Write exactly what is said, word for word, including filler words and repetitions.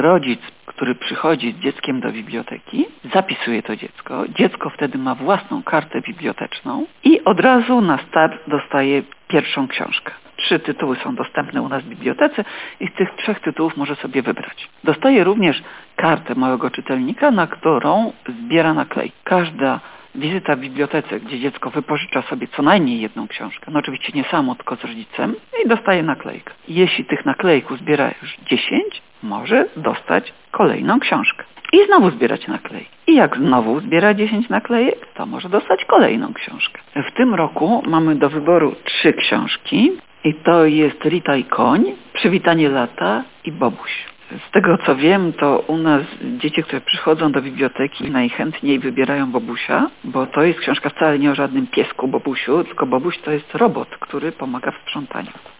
rodzic, który przychodzi z dzieckiem do biblioteki, zapisuje to dziecko. Dziecko wtedy ma własną kartę biblioteczną i od razu na start dostaje pierwszą książkę. Trzy tytuły są dostępne u nas w bibliotece i z tych trzech tytułów może sobie wybrać. Dostaje również kartę małego czytelnika, na którą zbiera naklejki. Każda wizyta w bibliotece, gdzie dziecko wypożycza sobie co najmniej jedną książkę, no oczywiście nie samo, tylko z rodzicem, i dostaje naklejkę. Jeśli tych naklejków zbiera już dziesięć, może dostać kolejną książkę. I znowu zbierać naklejki. I jak znowu zbiera dziesięć naklejek, to może dostać kolejną książkę. W tym roku mamy do wyboru trzy książki i to jest Rita i koń, Przywitanie lata i Bobuś. Z tego co wiem, to u nas dzieci, które przychodzą do biblioteki, najchętniej wybierają Bobusia, bo to jest książka wcale nie o żadnym piesku Bobusiu, tylko Bobuś to jest robot, który pomaga w sprzątaniu.